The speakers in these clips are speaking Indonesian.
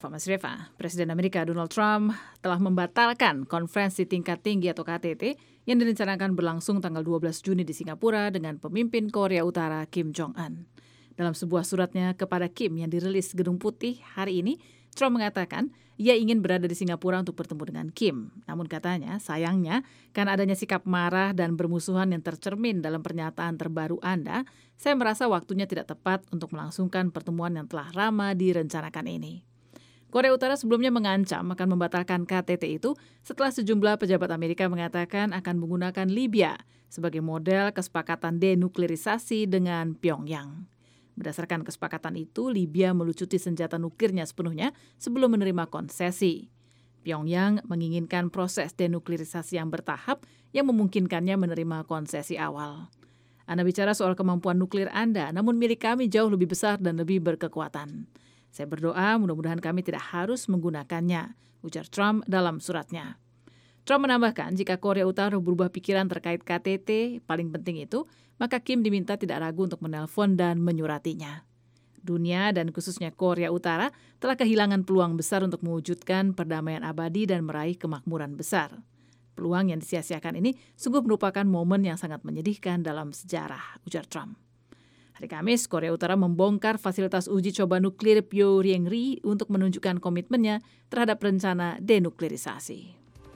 Mas Reva, Presiden Amerika Donald Trump telah membatalkan konferensi tingkat tinggi atau KTT yang direncanakan berlangsung tanggal 12 Juni di Singapura dengan pemimpin Korea Utara Kim Jong-un. Dalam sebuah suratnya kepada Kim yang dirilis Gedung Putih hari ini, Trump mengatakan ia ingin berada di Singapura untuk bertemu dengan Kim. Namun katanya, sayangnya, karena adanya sikap marah dan bermusuhan yang tercermin dalam pernyataan terbaru Anda, saya merasa waktunya tidak tepat untuk melangsungkan pertemuan yang telah lama direncanakan ini. Korea Utara sebelumnya mengancam akan membatalkan KTT itu setelah sejumlah pejabat Amerika mengatakan akan menggunakan Libya sebagai model kesepakatan denuklirisasi dengan Pyongyang. Berdasarkan kesepakatan itu, Libya melucuti senjata nuklirnya sepenuhnya sebelum menerima konsesi. Pyongyang menginginkan proses denuklirisasi yang bertahap yang memungkinkannya menerima konsesi awal. Anda bicara soal kemampuan nuklir Anda, namun milik kami jauh lebih besar dan lebih berkekuatan. Saya berdoa mudah-mudahan kami tidak harus menggunakannya, ujar Trump dalam suratnya. Trump menambahkan jika Korea Utara berubah pikiran terkait KTT, paling penting itu, maka Kim diminta tidak ragu untuk menelpon dan menyuratinya. Dunia dan khususnya Korea Utara telah kehilangan peluang besar untuk mewujudkan perdamaian abadi dan meraih kemakmuran besar. Peluang yang disia-siakan ini sungguh merupakan momen yang sangat menyedihkan dalam sejarah, ujar Trump. Hari Kamis, Korea Utara membongkar fasilitas uji coba nuklir Pyeongryang untuk menunjukkan komitmennya terhadap rencana denuklirisasi.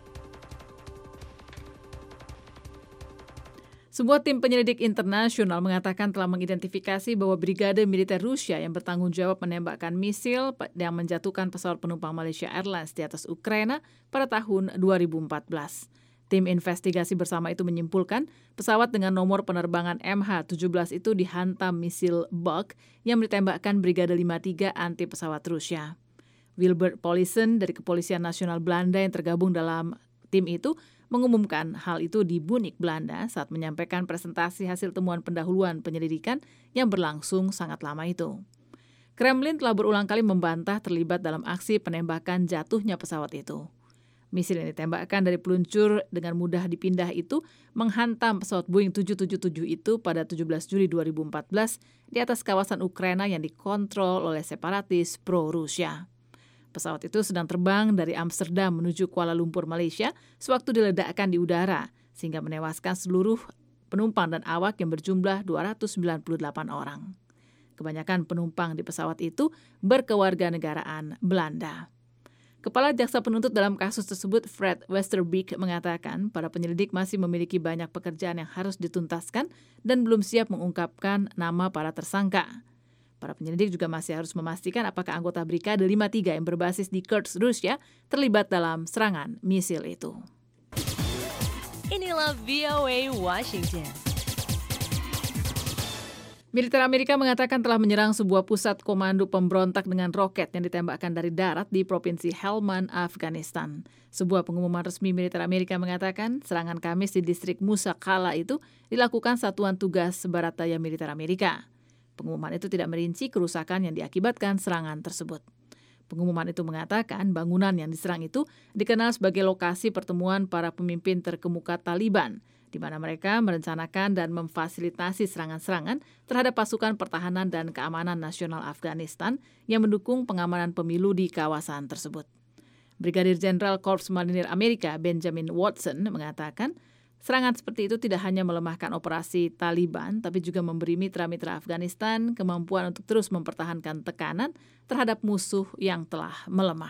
Sebuah tim penyelidik internasional mengatakan telah mengidentifikasi bahwa brigade militer Rusia yang bertanggung jawab menembakkan misil yang menjatuhkan pesawat penumpang Malaysia Airlines di atas Ukraina pada tahun 2014. Tim investigasi bersama itu menyimpulkan pesawat dengan nomor penerbangan MH17 itu dihantam misil Buk yang ditembakkan Brigade 53 anti pesawat Rusia. Wilbert Paulison dari Kepolisian Nasional Belanda yang tergabung dalam tim itu mengumumkan hal itu di Bunnik, Belanda saat menyampaikan presentasi hasil temuan pendahuluan penyelidikan yang berlangsung sangat lama itu. Kremlin telah berulang kali membantah terlibat dalam aksi penembakan jatuhnya pesawat itu. Misil yang ditembakkan dari peluncur dengan mudah dipindah itu menghantam pesawat Boeing 777 itu pada 17 Juli 2014 di atas kawasan Ukraina yang dikontrol oleh separatis pro-Rusia. Pesawat itu sedang terbang dari Amsterdam menuju Kuala Lumpur, Malaysia, sewaktu diledakkan di udara, sehingga menewaskan seluruh penumpang dan awak yang berjumlah 298 orang. Kebanyakan penumpang di pesawat itu berkewarganegaraan Belanda. Kepala Jaksa Penuntut dalam kasus tersebut, Fred Westerbeek, mengatakan para penyelidik masih memiliki banyak pekerjaan yang harus dituntaskan dan belum siap mengungkapkan nama para tersangka. Para penyelidik juga masih harus memastikan apakah anggota Brigade 53 yang berbasis di Kursk, Rusia, terlibat dalam serangan misil itu. Inilah VOA Washington. Militer Amerika mengatakan telah menyerang sebuah pusat komando pemberontak dengan roket yang ditembakkan dari darat di Provinsi Helmand, Afghanistan. Sebuah pengumuman resmi militer Amerika mengatakan serangan Kamis di distrik Musa Qala itu dilakukan Satuan Tugas Barataya Militer Amerika. Pengumuman itu tidak merinci kerusakan yang diakibatkan serangan tersebut. Pengumuman itu mengatakan bangunan yang diserang itu dikenal sebagai lokasi pertemuan para pemimpin terkemuka Taliban, di mana mereka merencanakan dan memfasilitasi serangan-serangan terhadap pasukan pertahanan dan keamanan nasional Afghanistan yang mendukung pengamanan pemilu di kawasan tersebut. Brigadir Jenderal Korps Marinir Amerika Benjamin Watson mengatakan serangan seperti itu tidak hanya melemahkan operasi Taliban, tapi juga memberi mitra-mitra Afghanistan kemampuan untuk terus mempertahankan tekanan terhadap musuh yang telah melemah.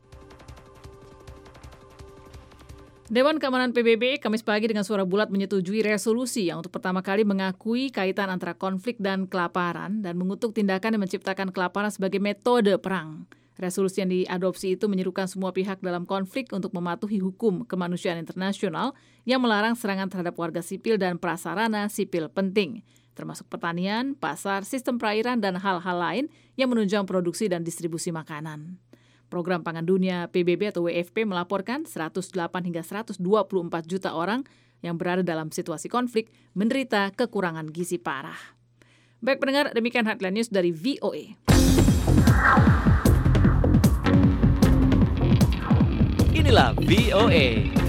Dewan Keamanan PBB Kamis pagi dengan suara bulat menyetujui resolusi yang untuk pertama kali mengakui kaitan antara konflik dan kelaparan dan mengutuk tindakan yang menciptakan kelaparan sebagai metode perang. Resolusi yang diadopsi itu menyerukan semua pihak dalam konflik untuk mematuhi hukum kemanusiaan internasional yang melarang serangan terhadap warga sipil dan prasarana sipil penting, termasuk pertanian, pasar, sistem perairan, dan hal-hal lain yang menunjang produksi dan distribusi makanan. Program Pangan Dunia PBB atau WFP melaporkan 108 hingga 124 juta orang yang berada dalam situasi konflik menderita kekurangan gizi parah. Baik pendengar, demikian Headline News dari VOA. Inilah VOA.